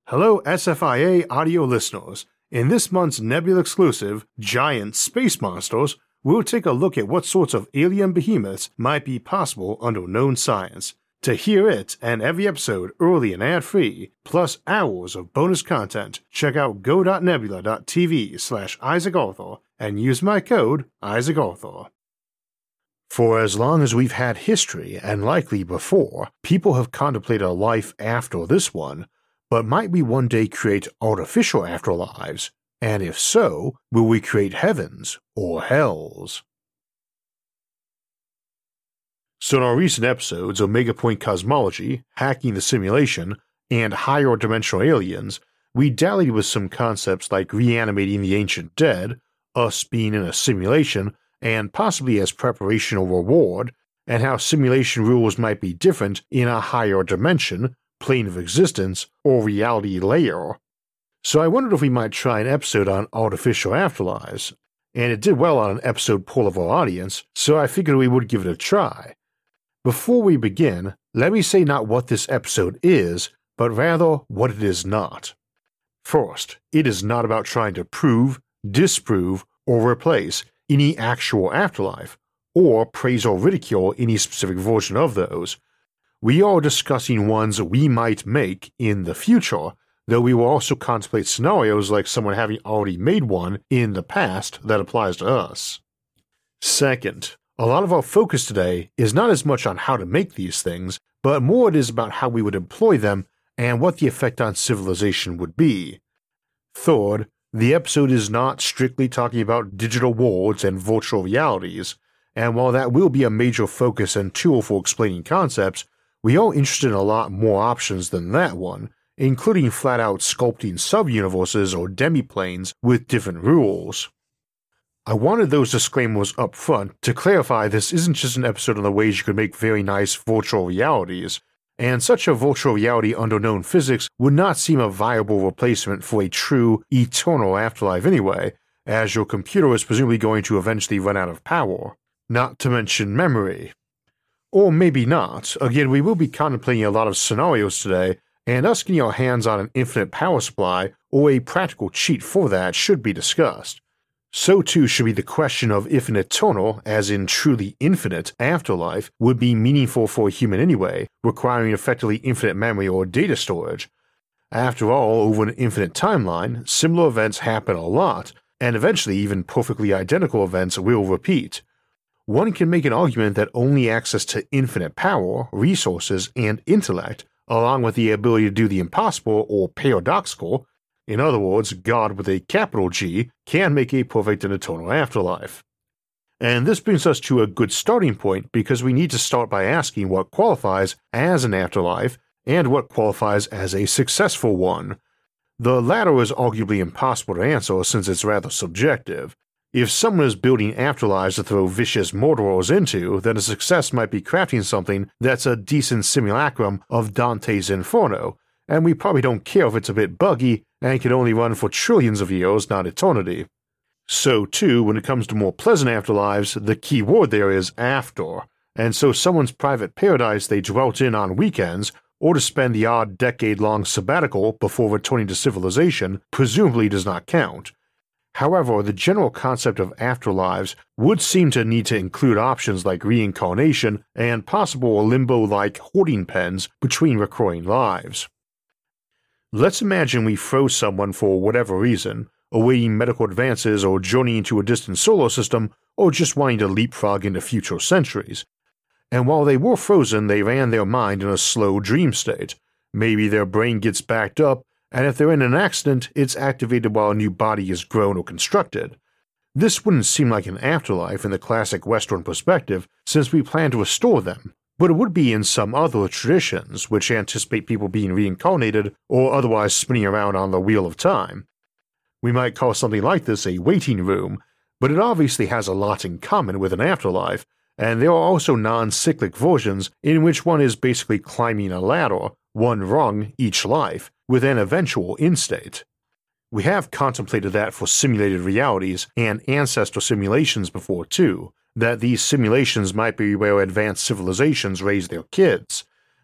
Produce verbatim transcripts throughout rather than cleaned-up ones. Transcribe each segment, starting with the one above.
Hello S F I A audio listeners. In this month's Nebula exclusive, Giant Space Monsters, we'll take a look at what sorts of alien behemoths might be possible under known science. To hear it and every episode early and ad-free, plus hours of bonus content, check out go.nebula.tv slash Isaac Arthur and use my code Isaac Arthur. For as long as we've had history, and likely before, people have contemplated a life after this one. But might we one day create artificial afterlives? And if so, will we create heavens or hells? So in our recent episodes of Megapoint Cosmology, Hacking the Simulation, and Higher Dimensional Aliens, we dallied with some concepts like reanimating the ancient dead, us being in a simulation, and possibly as preparation or reward, and how simulation rules might be different in a higher dimension, plane of existence, or reality layer. So I wondered if we might try an episode on artificial afterlives, and it did well on an episode poll of our audience, so I figured we would give it a try. Before we begin, let me say not what this episode is, but rather what it is not. First, it is not about trying to prove, disprove, or replace any actual afterlife, or praise or ridicule any specific version of those. We are discussing ones we might make in the future, though we will also contemplate scenarios like someone having already made one in the past that applies to us. Second, a lot of our focus today is not as much on how to make these things, but more it is about how we would employ them and what the effect on civilization would be. Third, the episode is not strictly talking about digital worlds and virtual realities, and while that will be a major focus and tool for explaining concepts, we are interested in a lot more options than that one, including flat-out sculpting sub-universes or demiplanes with different rules. I wanted those disclaimers up front to clarify this isn't just an episode on the ways you could make very nice virtual realities, and such a virtual reality under known physics would not seem a viable replacement for a true, eternal afterlife anyway, as your computer is presumably going to eventually run out of power, not to mention memory. Or maybe not. Again, we will be contemplating a lot of scenarios today, and us getting our hands on an infinite power supply or a practical cheat for that should be discussed. So too should be the question of if an eternal, as in truly infinite, afterlife would be meaningful for a human anyway, requiring effectively infinite memory or data storage. After all, over an infinite timeline, similar events happen a lot, and eventually even perfectly identical events will repeat. One can make an argument that only access to infinite power, resources, and intellect, along with the ability to do the impossible or paradoxical, in other words, God with a capital G, can make a perfect and eternal afterlife. And this brings us to a good starting point because we need to start by asking what qualifies as an afterlife and what qualifies as a successful one. The latter is arguably impossible to answer since it's rather subjective. If someone is building afterlives to throw vicious murderers into, then a success might be crafting something that's a decent simulacrum of Dante's Inferno, and we probably don't care if it's a bit buggy and can only run for trillions of years, not eternity. So too, when it comes to more pleasant afterlives, the key word there is after, and so someone's private paradise they dwelt in on weekends, or to spend the odd decade-long sabbatical before returning to civilization, presumably does not count. However, the general concept of afterlives would seem to need to include options like reincarnation and possible limbo-like hoarding pens between recurring lives. Let's imagine we froze someone for whatever reason, awaiting medical advances or journeying to a distant solar system or just wanting to leapfrog into future centuries. And while they were frozen, they ran their mind in a slow dream state. Maybe their brain gets backed up, and if they're in an accident, it's activated while a new body is grown or constructed. This wouldn't seem like an afterlife in the classic Western perspective, since we plan to restore them, but it would be in some other traditions, which anticipate people being reincarnated or otherwise spinning around on the wheel of time. We might call something like this a waiting room, but it obviously has a lot in common with an afterlife, and there are also non-cyclic versions in which one is basically climbing a ladder, one rung each life, with an eventual end state. We have contemplated that for simulated realities and ancestor simulations before too, that these simulations might be where advanced civilizations raise their kids,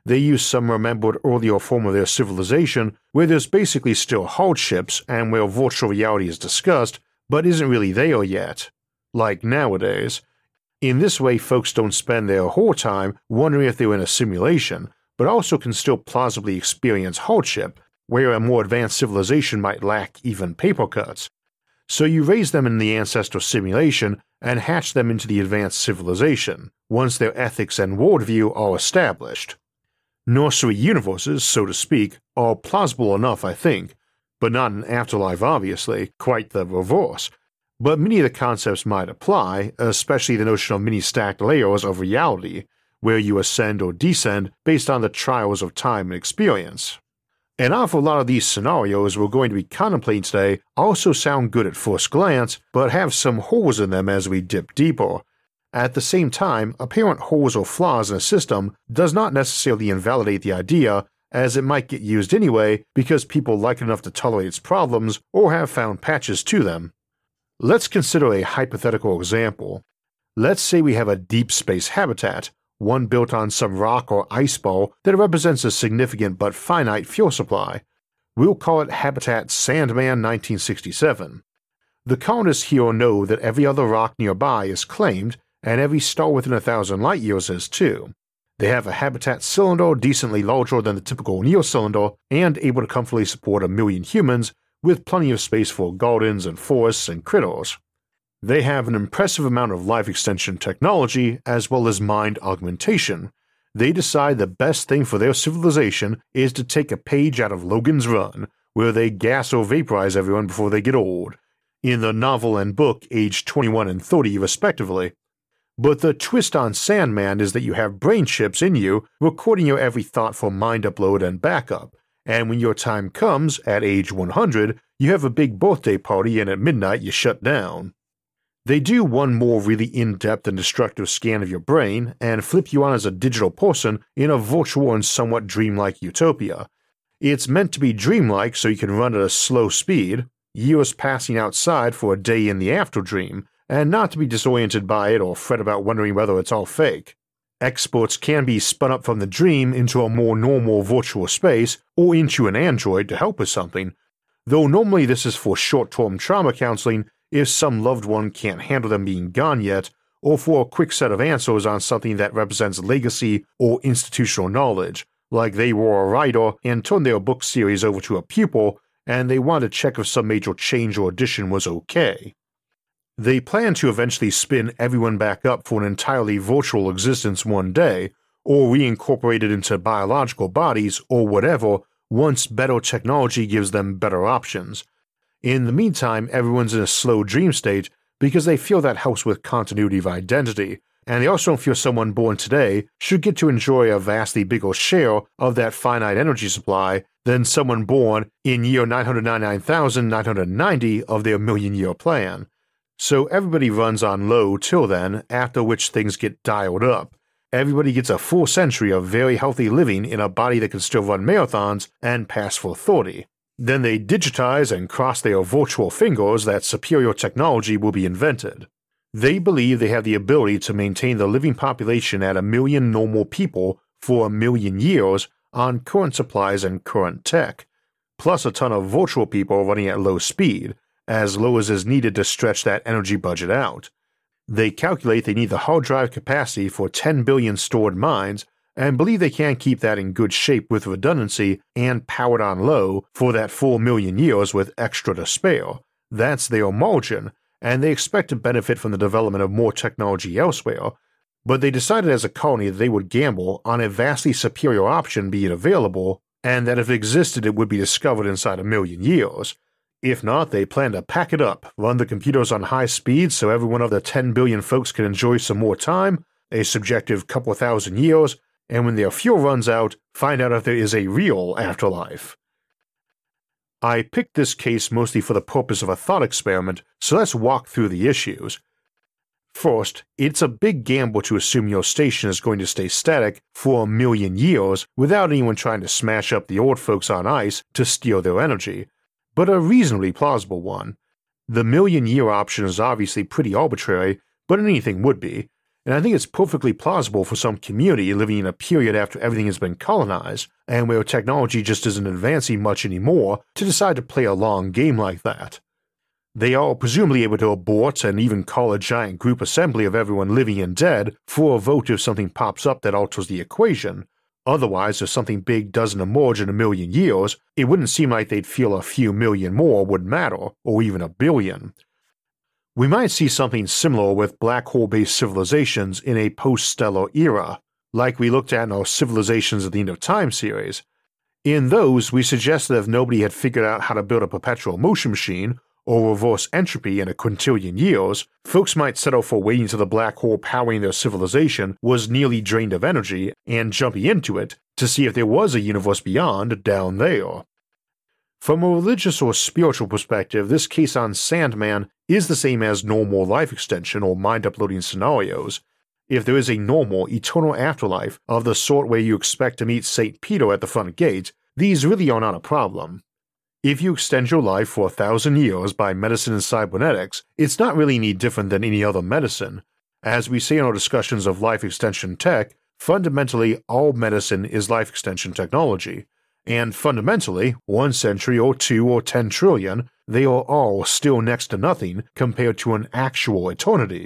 They use some remembered earlier form of their civilization where there's basically still hardships and where virtual reality is discussed, but isn't really there yet. Like nowadays. In this way, folks don't spend their whole time wondering if they're in a simulation, but also can still plausibly experience hardship, where a more advanced civilization might lack even paper cuts. So you raise them in the ancestral simulation and hatch them into the advanced civilization, once their ethics and worldview are established. Nursery universes, so to speak, are plausible enough, I think, but not an afterlife obviously, quite the reverse. But many of the concepts might apply, especially the notion of many stacked layers of reality, where you ascend or descend based on the trials of time and experience. An awful lot of these scenarios we're going to be contemplating today also sound good at first glance, but have some holes in them as we dip deeper. At the same time, apparent holes or flaws in a system does not necessarily invalidate the idea, as it might get used anyway because people like it enough to tolerate its problems or have found patches to them. Let's consider a hypothetical example. Let's say we have a deep space habitat, one built on some rock or ice ball that represents a significant but finite fuel supply. We'll call it Habitat Sandman nineteen sixty-seven. The colonists here know that every other rock nearby is claimed, and every star within a thousand light years is too. They have a habitat cylinder decently larger than the typical neo-cylinder and able to comfortably support a million humans, with plenty of space for gardens and forests and critters. They have an impressive amount of life extension technology as well as mind augmentation. They decide the best thing for their civilization is to take a page out of Logan's Run, where they gas or vaporize everyone before they get old, in the novel and book aged twenty-one and thirty respectively. But the twist on Sandman is that you have brain chips in you recording your every thought for mind upload and backup, and when your time comes, at age one hundred, you have a big birthday party and at midnight you shut down. They do one more really in-depth and destructive scan of your brain and flip you on as a digital person in a virtual and somewhat dreamlike utopia. It's meant to be dreamlike so you can run at a slow speed, years passing outside for a day in the after-dream, and not to be disoriented by it or fret about wondering whether it's all fake. Experts can be spun up from the dream into a more normal virtual space or into an android to help with something, though normally this is for short-term trauma counseling if some loved one can't handle them being gone yet, or for a quick set of answers on something that represents legacy or institutional knowledge, like they were a writer and turned their book series over to a pupil and they wanted to check if some major change or addition was okay. They plan to eventually spin everyone back up for an entirely virtual existence one day, or reincorporate it into biological bodies or whatever once better technology gives them better options. In the meantime, everyone's in a slow dream state because they feel that helps with continuity of identity, and they also don't feel someone born today should get to enjoy a vastly bigger share of that finite energy supply than someone born in year nine hundred ninety-nine thousand nine hundred ninety of their million-year plan. So everybody runs on low till then, after which things get dialed up. Everybody gets a full century of very healthy living in a body that can still run marathons and pass for thirty. Then they digitize and cross their virtual fingers that superior technology will be invented. They believe they have the ability to maintain the living population at a million normal people for a million years on current supplies and current tech, plus a ton of virtual people running at low speed, as low as is needed to stretch that energy budget out. They calculate they need the hard drive capacity for ten billion stored minds and believe they can keep that in good shape with redundancy and powered on low for that full million years with extra to spare. That's their margin, and they expect to benefit from the development of more technology elsewhere, but they decided as a colony that they would gamble on a vastly superior option being available, and that if it existed it would be discovered inside a million years. If not, they plan to pack it up, run the computers on high speed so every one of the ten billion folks can enjoy some more time, a subjective couple thousand years, and when their fuel runs out, find out if there is a real afterlife. I picked this case mostly for the purpose of a thought experiment, so let's walk through the issues. First, it's a big gamble to assume your station is going to stay static for a million years without anyone trying to smash up the old folks on ice to steal their energy, but a reasonably plausible one. The million-year option is obviously pretty arbitrary, but anything would be. and I think it's perfectly plausible for some community living in a period after everything has been colonized, and where technology just isn't advancing much anymore, to decide to play a long game like that. They are presumably able to abort and even call a giant group assembly of everyone living and dead for a vote if something pops up that alters the equation. Otherwise, if something big doesn't emerge in a million years, it wouldn't seem like they'd feel a few million more would matter, or even a billion. We might see something similar with black hole-based civilizations in a post-stellar era, like we looked at in our Civilizations at the End of Time series. In those, we suggested that if nobody had figured out how to build a perpetual motion machine, or reverse entropy in a quintillion years, folks might settle for waiting till the black hole powering their civilization was nearly drained of energy and jumping into it to see if there was a universe beyond down there. From a religious or spiritual perspective, this case on Sandman is the same as normal life extension or mind-uploading scenarios. If there is a normal, eternal afterlife of the sort where you expect to meet Saint Peter at the front gate, these really are not a problem. If you extend your life for a thousand years by medicine and cybernetics, it's not really any different than any other medicine. As we say in our discussions of life extension tech, fundamentally all medicine is life extension technology. And fundamentally, one century or two or ten trillion, they are all still next to nothing compared to an actual eternity.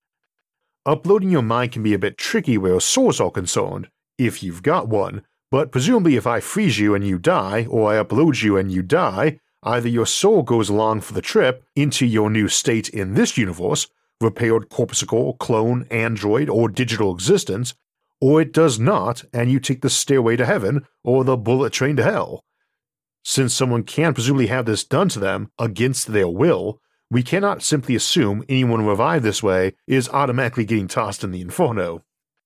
Uploading your mind can be a bit tricky where souls are concerned, if you've got one. But presumably if I freeze you and you die, or I upload you and you die, either your soul goes along for the trip into your new state in this universe, repaired corpuscle, clone, android, or digital existence, or it does not and you take the stairway to heaven or the bullet train to hell. Since someone can presumably have this done to them against their will, we cannot simply assume anyone revived this way is automatically getting tossed in the inferno.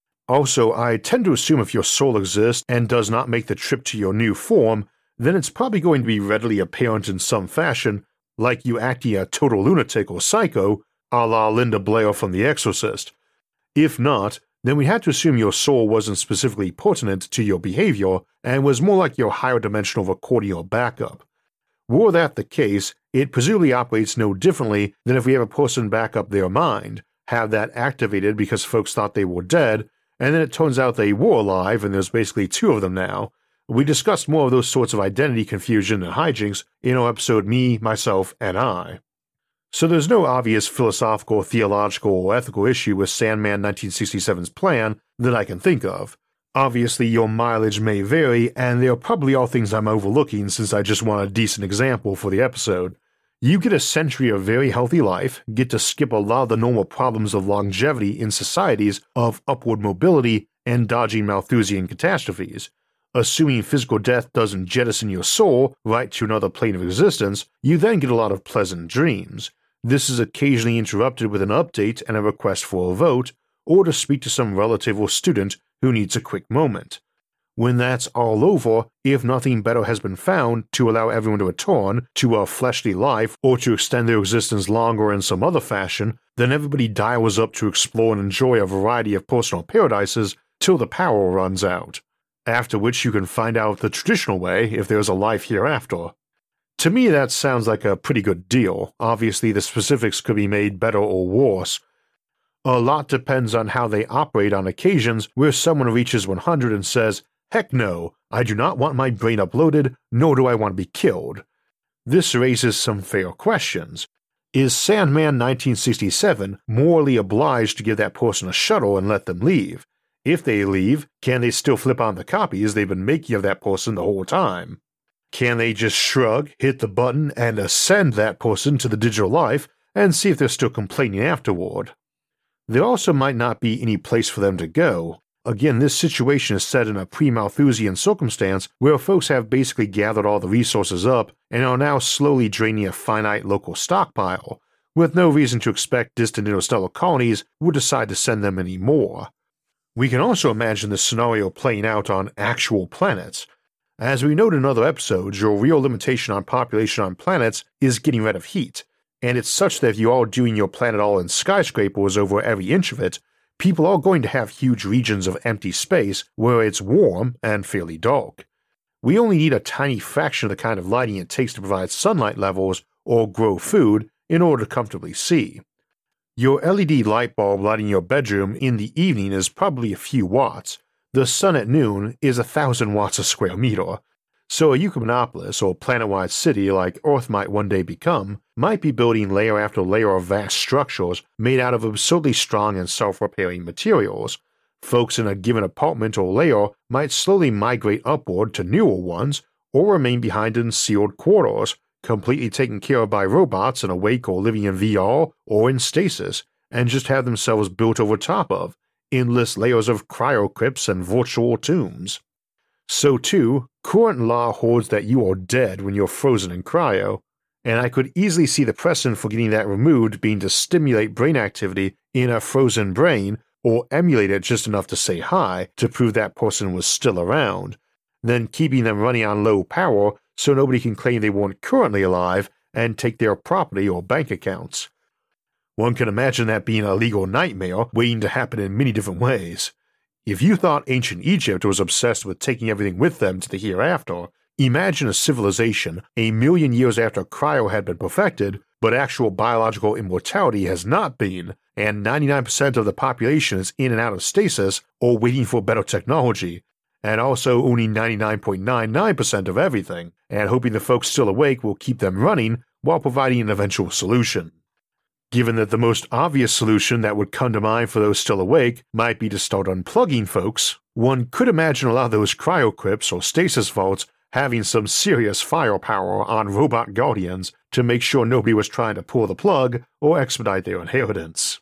Also, I tend to assume if your soul exists and does not make the trip to your new form, then it's probably going to be readily apparent in some fashion, like you acting a total lunatic or psycho, a la Linda Blair from The Exorcist. If not, then we had to assume your soul wasn't specifically pertinent to your behavior and was more like your higher dimensional recording or backup. Were that the case, it presumably operates no differently than if we have a person back up their mind, have that activated because folks thought they were dead, and then it turns out they were alive and there's basically two of them now. We discussed more of those sorts of identity confusion and hijinks in our episode Me, Myself, and I. So there's no obvious philosophical, theological, or ethical issue with Sandman nineteen sixty-seven's plan that I can think of. Obviously your mileage may vary, and there are probably all things I'm overlooking since I just want a decent example for the episode. You get a century of very healthy life, get to skip a lot of the normal problems of longevity in societies of upward mobility and dodging Malthusian catastrophes. Assuming physical death doesn't jettison your soul right to another plane of existence, you then get a lot of pleasant dreams. This is occasionally interrupted with an update and a request for a vote, or to speak to some relative or student who needs a quick moment. When that's all over, if nothing better has been found to allow everyone to return to a fleshly life or to extend their existence longer in some other fashion, then everybody dials up to explore and enjoy a variety of personal paradises till the power runs out. After which you can find out the traditional way if there's a life hereafter. To me that sounds like a pretty good deal. Obviously the specifics could be made better or worse. A lot depends on how they operate on occasions where someone reaches one hundred and says, "Heck no, I do not want my brain uploaded, nor do I want to be killed." This raises some fair questions. Is Sandman nineteen sixty-seven morally obliged to give that person a shuttle and let them leave? If they leave, can they still flip on the copies they've been making of that person the whole time? Can they just shrug, hit the button, and ascend that person to the digital life and see if they're still complaining afterward? There also might not be any place for them to go. Again, this situation is set in a pre-Malthusian circumstance where folks have basically gathered all the resources up and are now slowly draining a finite local stockpile, with no reason to expect distant interstellar colonies would decide to send them any more. We can also imagine this scenario playing out on actual planets. As we noted in other episodes, your real limitation on population on planets is getting rid of heat, and it's such that if you are doing your planet all in skyscrapers over every inch of it, people are going to have huge regions of empty space where it's warm and fairly dark. We only need a tiny fraction of the kind of lighting it takes to provide sunlight levels or grow food in order to comfortably see. Your L E D light bulb lighting your bedroom in the evening is probably a few watts. The sun at noon is a thousand watts a square meter. So a Euclinopolis or planet-wide city like Earth might one day become might be building layer after layer of vast structures made out of absurdly strong and self-repairing materials. Folks in a given apartment or layer might slowly migrate upward to newer ones or remain behind in sealed quarters, completely taken care of by robots and awake or living in V R or in stasis, and just have themselves built over top of endless layers of cryocrypts and virtual tombs. So too, current law holds that you are dead when you're frozen in cryo, and I could easily see the precedent for getting that removed being to stimulate brain activity in a frozen brain or emulate it just enough to say hi to prove that person was still around, then keeping them running on low power so nobody can claim they weren't currently alive and take their property or bank accounts. One can imagine that being a legal nightmare waiting to happen in many different ways. If you thought ancient Egypt was obsessed with taking everything with them to the hereafter, imagine a civilization a million years after cryo had been perfected, but actual biological immortality has not been, and ninety-nine percent of the population is in and out of stasis or waiting for better technology, and also owning ninety-nine point nine nine percent of everything, and hoping the folks still awake will keep them running while providing an eventual solution. Given that the most obvious solution that would come to mind for those still awake might be to start unplugging folks, one could imagine a lot of those cryocrypts or stasis vaults having some serious firepower on robot guardians to make sure nobody was trying to pull the plug or expedite their inheritance.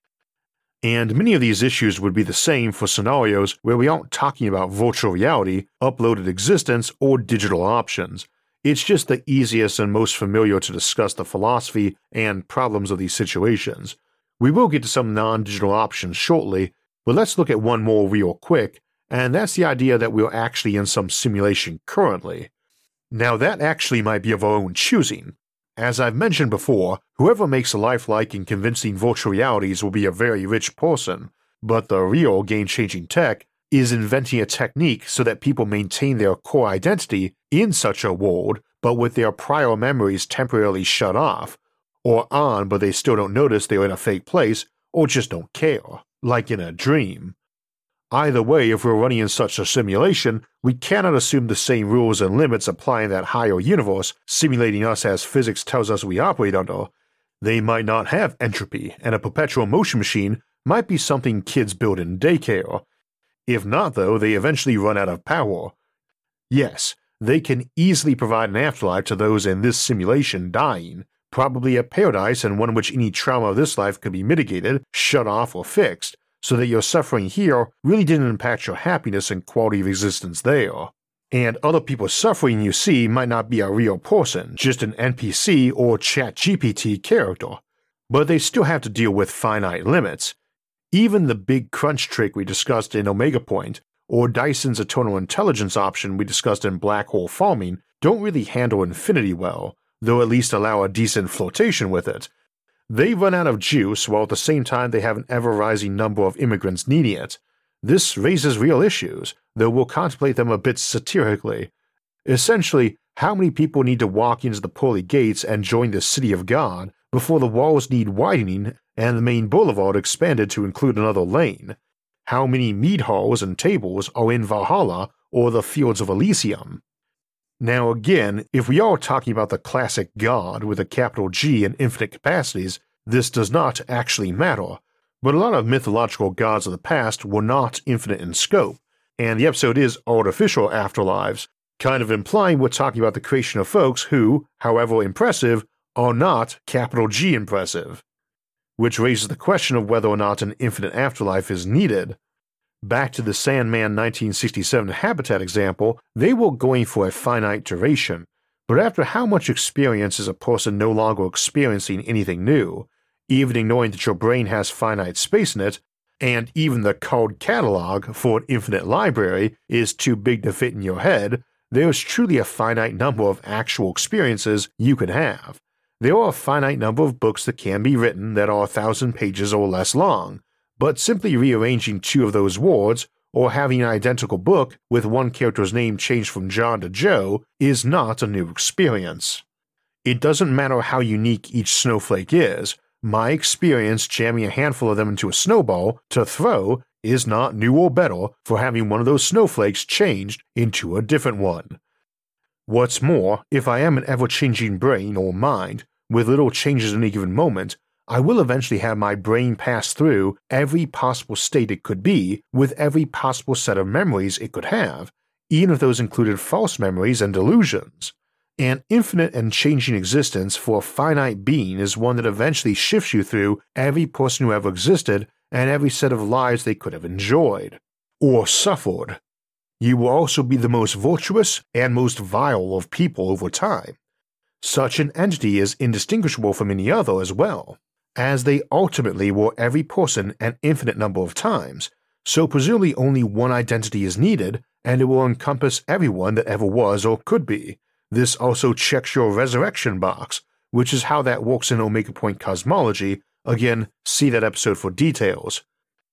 And many of these issues would be the same for scenarios where we aren't talking about virtual reality, uploaded existence, or digital options. It's just the easiest and most familiar to discuss the philosophy and problems of these situations. We will get to some non-digital options shortly, but let's look at one more real quick, and that's the idea that we're actually in some simulation currently. Now that actually might be of our own choosing. As I've mentioned before, whoever makes a lifelike and convincing virtual realities will be a very rich person, but the real game-changing tech is inventing a technique so that people maintain their core identity in such a world, but with their prior memories temporarily shut off, or on but they still don't notice they're in a fake place, or just don't care, like in a dream. Either way, if we're running in such a simulation, we cannot assume the same rules and limits apply in that higher universe, simulating us as physics tells us we operate under. They might not have entropy, and a perpetual motion machine might be something kids build in daycare. If not, though, they eventually run out of power. Yes, they can easily provide an afterlife to those in this simulation dying, probably a paradise and one in which any trauma of this life could be mitigated, shut off, or fixed, so that your suffering here really didn't impact your happiness and quality of existence there. And other people's suffering you see might not be a real person, just an N P C or ChatGPT character, but they still have to deal with finite limits. Even the big crunch trick we discussed in Omega Point, or Dyson's eternal intelligence option we discussed in Black Hole Farming, don't really handle infinity well, though at least allow a decent flirtation with it. They run out of juice while at the same time they have an ever-rising number of immigrants needing it. This raises real issues, though we'll contemplate them a bit satirically. Essentially, how many people need to walk into the pearly gates and join the city of God before the walls need widening and the main boulevard expanded to include another lane? How many mead halls and tables are in Valhalla or the Fields of Elysium? Now again, if we are talking about the classic God with a capital G and infinite capacities, this does not actually matter, but a lot of mythological gods of the past were not infinite in scope, and the episode is Artificial Afterlives, kind of implying we're talking about the creation of folks who, however impressive, are not capital G impressive. Which raises the question of whether or not an infinite afterlife is needed. Back to the Sandman nineteen sixty-seven Habitat example, they were going for a finite duration, but after how much experience is a person no longer experiencing anything new, even ignoring that your brain has finite space in it, and even the card catalog for an infinite library is too big to fit in your head, there's truly a finite number of actual experiences you can have. There are a finite number of books that can be written that are a thousand pages or less long, but simply rearranging two of those words or having an identical book with one character's name changed from John to Joe is not a new experience. It doesn't matter how unique each snowflake is, my experience jamming a handful of them into a snowball to throw is not new or better for having one of those snowflakes changed into a different one. What's more, if I am an ever-changing brain or mind, with little changes in any given moment, I will eventually have my brain pass through every possible state it could be with every possible set of memories it could have, even if those included false memories and delusions. An infinite and changing existence for a finite being is one that eventually shifts you through every person who ever existed and every set of lives they could have enjoyed, or suffered. You will also be the most virtuous and most vile of people over time. Such an entity is indistinguishable from any other as well, as they ultimately were every person an infinite number of times, so presumably only one identity is needed, and it will encompass everyone that ever was or could be. This also checks your resurrection box, which is how that works in Omega Point cosmology. Again, see that episode for details.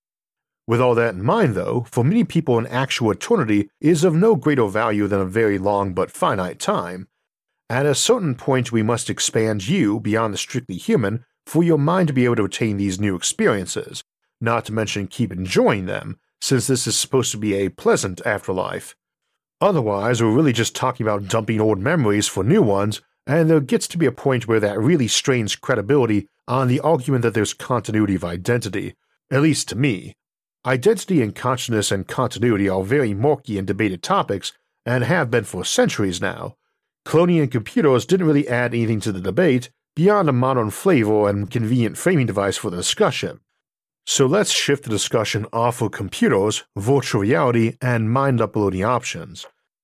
With all that in mind though, for many people an actual eternity is of no greater value than a very long but finite time. At a certain point we must expand you beyond the strictly human for your mind to be able to attain these new experiences, not to mention keep enjoying them, since this is supposed to be a pleasant afterlife. Otherwise, we're really just talking about dumping old memories for new ones, and there gets to be a point where that really strains credibility on the argument that there's continuity of identity, at least to me. Identity and consciousness and continuity are very murky and debated topics, and have been for centuries now. Cloning and computers didn't really add anything to the debate beyond a modern flavor and convenient framing device for the discussion. So let's shift the discussion off of computers, virtual reality, and mind-uploading options.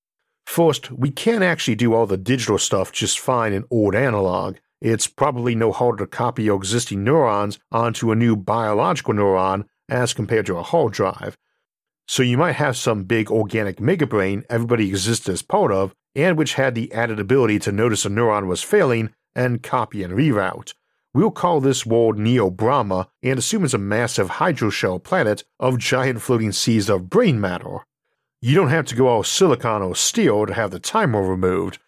First, we can't actually do all the digital stuff just fine in old analog. It's probably no harder to copy your existing neurons onto a new biological neuron as compared to a hard drive. So you might have some big organic megabrain everybody existed as part of, and which had the added ability to notice a neuron was failing and copy and reroute. We'll call this world Neo-Brahma and assume it's a massive hydroshell planet of giant floating seas of brain matter. You don't have to go all silicon or steel to have the timer removed.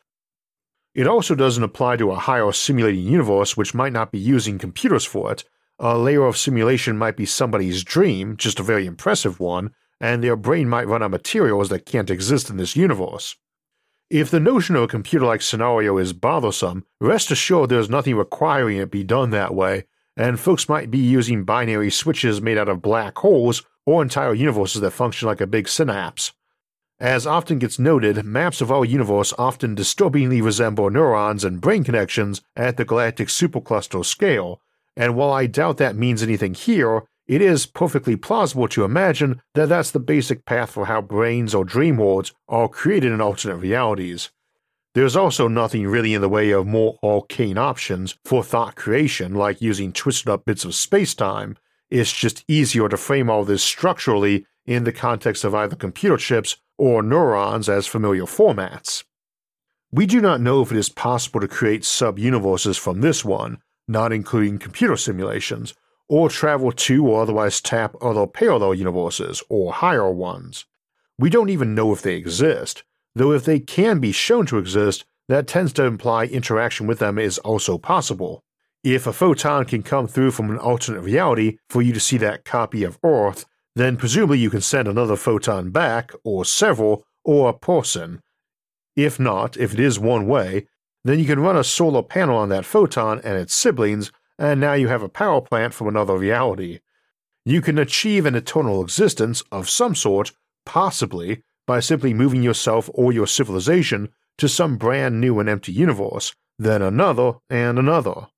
It also doesn't apply to a higher simulating universe which might not be using computers for it. A layer of simulation might be somebody's dream, just a very impressive one, and their brain might run on materials that can't exist in this universe. If the notion of a computer-like scenario is bothersome, rest assured there's nothing requiring it be done that way, and folks might be using binary switches made out of black holes or entire universes that function like a big synapse. As often gets noted, maps of our universe often disturbingly resemble neurons and brain connections at the galactic supercluster scale, and while I doubt that means anything here, it is perfectly plausible to imagine that that's the basic path for how brains or dream worlds are created in alternate realities. There's also nothing really in the way of more arcane options for thought creation like using twisted up bits of space-time. It's just easier to frame all this structurally in the context of either computer chips or neurons as familiar formats. We do not know if it is possible to create sub-universes from this one, not including computer simulations, or travel to or otherwise tap other parallel universes or higher ones. We don't even know if they exist, though if they can be shown to exist, that tends to imply interaction with them is also possible. If a photon can come through from an alternate reality for you to see that copy of Earth, then presumably you can send another photon back, or several, or a person. If not, if it is one way, then you can run a solar panel on that photon and its siblings, and now you have a power plant from another reality. You can achieve an eternal existence of some sort, possibly, by simply moving yourself or your civilization to some brand new and empty universe, then another and another.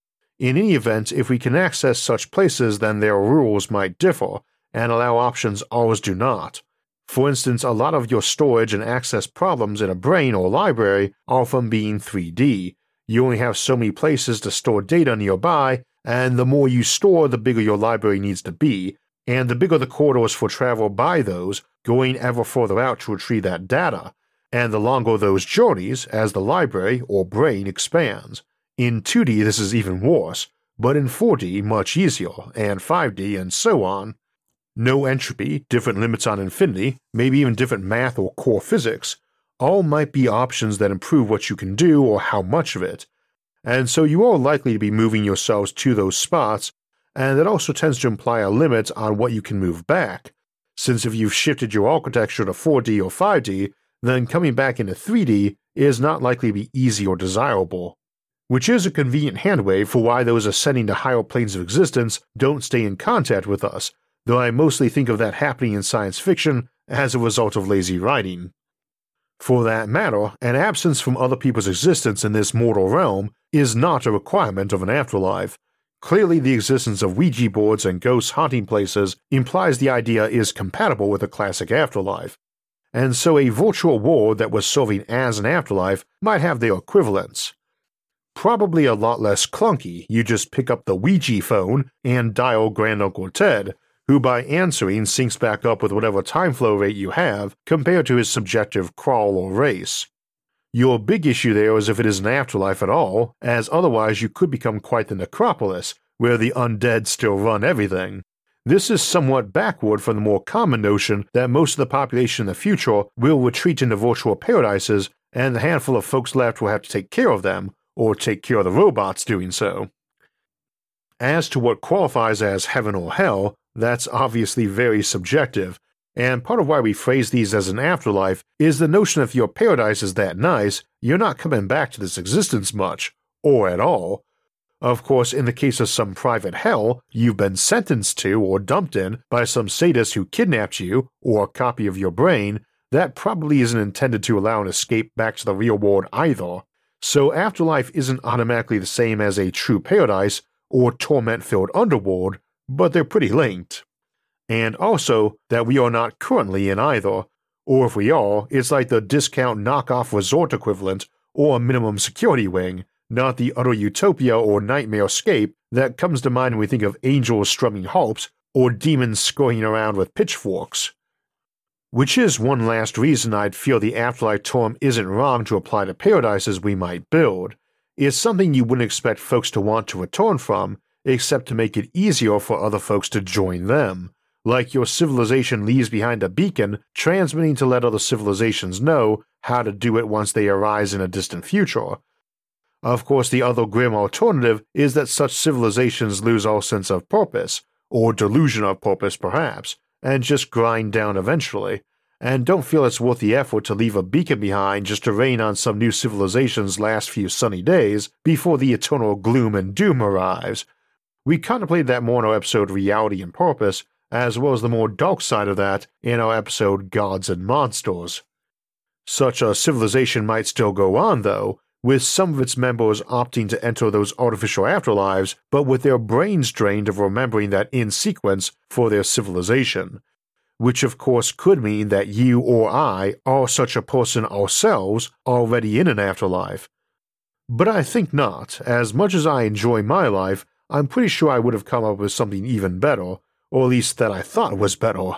In any event, if we can access such places, then their rules might differ, and allow options ours do not. For instance, a lot of your storage and access problems in a brain or library are from being three D. You only have so many places to store data nearby, and the more you store, the bigger your library needs to be, and the bigger the corridors for travel by those, going ever further out to retrieve that data, and the longer those journeys as the library or brain expands. In two D this is even worse, but in four D much easier, and five D and so on. No entropy, different limits on infinity, maybe even different math or core physics, all might be options that improve what you can do or how much of it. and so you are likely to be moving yourselves to those spots, and that also tends to imply a limit on what you can move back, since if you've shifted your architecture to four D or five D, then coming back into three D is not likely to be easy or desirable. Which is a convenient handwave for why those ascending to higher planes of existence don't stay in contact with us, though I mostly think of that happening in science fiction as a result of lazy writing. For that matter, an absence from other people's existence in this mortal realm is not a requirement of an afterlife. Clearly, the existence of Ouija boards and ghost haunting places implies the idea is compatible with a classic afterlife, and so a virtual world that was serving as an afterlife might have their equivalents. Probably a lot less clunky. You just pick up the Ouija phone and dial Granduncle Ted, who by answering syncs back up with whatever time flow rate you have compared to his subjective crawl or race. Your big issue there is if it is an afterlife at all, as otherwise you could become quite the necropolis, where the undead still run everything. This is somewhat backward from the more common notion that most of the population in the future will retreat into virtual paradises, and the handful of folks left will have to take care of them, or take care of the robots doing so. As to what qualifies as heaven or hell, that's obviously very subjective, and part of why we phrase these as an afterlife is the notion if your paradise is that nice, you're not coming back to this existence much, or at all. Of course, in the case of some private hell you've been sentenced to or dumped in by some sadist who kidnapped you, or a copy of your brain, that probably isn't intended to allow an escape back to the real world either. So afterlife isn't automatically the same as a true paradise or torment-filled underworld, but they're pretty linked. And also that we are not currently in either, or if we are, it's like the discount knockoff resort equivalent or a minimum security wing, not the utter utopia or nightmare escape that comes to mind when we think of angels strumming harps or demons scurrying around with pitchforks. Which is one last reason I'd feel the afterlife term isn't wrong to apply to paradises we might build. It's something you wouldn't expect folks to want to return from, except to make it easier for other folks to join them, like your civilization leaves behind a beacon transmitting to let other civilizations know how to do it once they arise in a distant future. Of course, the other grim alternative is that such civilizations lose all sense of purpose, or delusion of purpose perhaps, and just grind down eventually, and don't feel it's worth the effort to leave a beacon behind just to rain on some new civilization's last few sunny days before the eternal gloom and doom arrives. We contemplated that more in our episode Reality and Purpose, as well as the more dark side of that in our episode Gods and Monsters. Such a civilization might still go on, though, with some of its members opting to enter those artificial afterlives, but with their brains drained of remembering that in sequence for their civilization, which of course could mean that you or I are such a person ourselves already in an afterlife. But I think not. As much as I enjoy my life, I'm pretty sure I would have come up with something even better, or at least that I thought was better.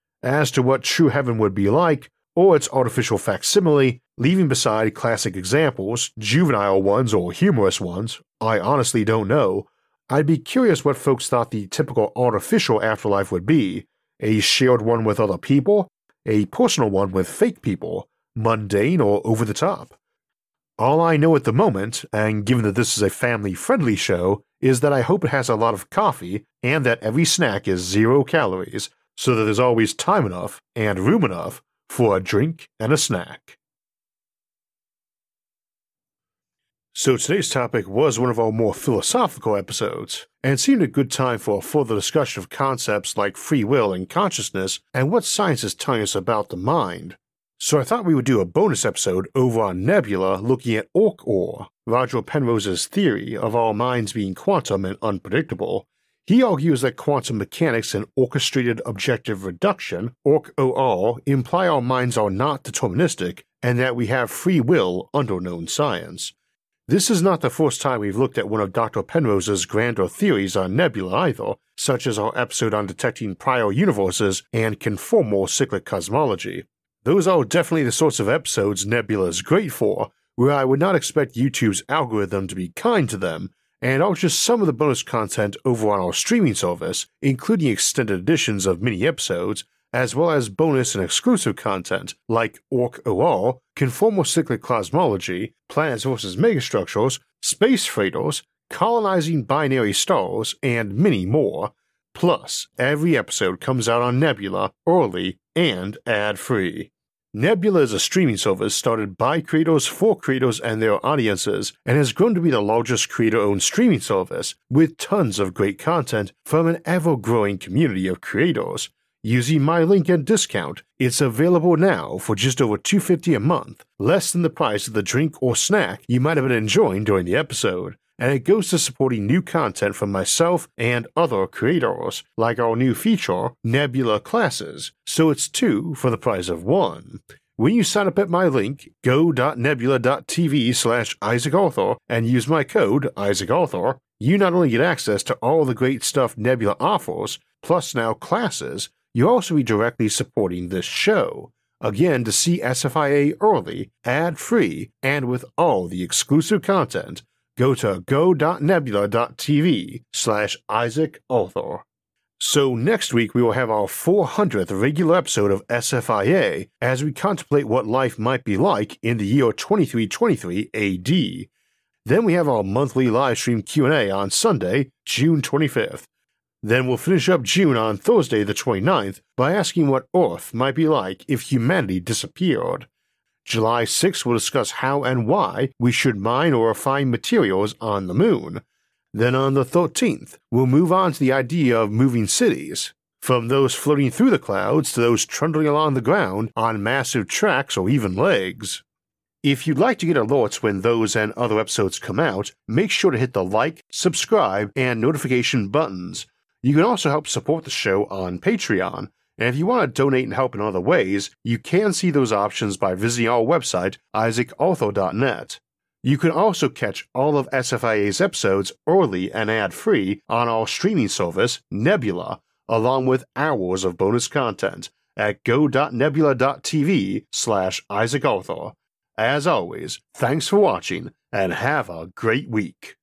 As to what true heaven would be like, or its artificial facsimile, leaving beside classic examples, juvenile ones or humorous ones, I honestly don't know. I'd be curious what folks thought the typical artificial afterlife would be. A shared one with other people, a personal one with fake people, mundane or over the top. All I know at the moment, and given that this is a family-friendly show, is that I hope it has a lot of coffee and that every snack is zero calories, so that there's always time enough and room enough for a drink and a snack. So today's topic was one of our more philosophical episodes, and seemed a good time for a further discussion of concepts like free will and consciousness and what science is telling us about the mind. So I thought we would do a bonus episode over on Nebula looking at Orc-Ore, Roger Penrose's theory of our minds being quantum and unpredictable. He argues that quantum mechanics and orchestrated objective reduction, O R, imply our minds are not deterministic and that we have free will under known science. This is not the first time we've looked at one of Doctor Penrose's grander theories on nebula either, such as our episode on detecting prior universes and conformal cyclic cosmology. Those are definitely the sorts of episodes Nebula is great for, where I would not expect YouTube's algorithm to be kind to them, and are just some of the bonus content over on our streaming service, including extended editions of mini episodes, as well as bonus and exclusive content like Orc O R, Conformal Cyclic Cosmology, Planets versus. Megastructures, Space Freighters, Colonizing Binary Stars, and many more. Plus, every episode comes out on Nebula early and ad-free. Nebula is a streaming service started by creators for creators and their audiences, and has grown to be the largest creator-owned streaming service, with tons of great content from an ever-growing community of creators. Using my link and discount, it's available now for just over two dollars and fifty cents a month, less than the price of the drink or snack you might have been enjoying during the episode. And it goes to supporting new content from myself and other creators, like our new feature, Nebula Classes, so it's two for the price of one. When you sign up at my link, go.nebula.tv slash IsaacArthur, and use my code IsaacArthur, you not only get access to all the great stuff Nebula offers, plus now classes, you'll also be directly supporting this show. Again, to see S F I A early, ad-free, and with all the exclusive content, go to go.nebula.tv slash IsaacArthur. So next week we will have our four hundredth regular episode of S F I A as we contemplate what life might be like in the year twenty-three twenty-three A D. Then we have our monthly livestream Q and A on Sunday, June twenty-fifth. Then we'll finish up June on Thursday the twenty-ninth by asking what Earth might be like if humanity disappeared. July sixth will discuss how and why we should mine or refine materials on the moon. Then on the thirteenth, we'll move on to the idea of moving cities, from those floating through the clouds to those trundling along the ground on massive tracks or even legs. If you'd like to get alerts when those and other episodes come out, make sure to hit the like, subscribe, and notification buttons. You can also help support the show on Patreon. And if you want to donate and help in other ways, you can see those options by visiting our website, isaac arthur dot net. You can also catch all of S F I A's episodes early and ad-free on our streaming service, Nebula, along with hours of bonus content at go.nebula.tv slash IsaacArthur. As always, thanks for watching, and have a great week.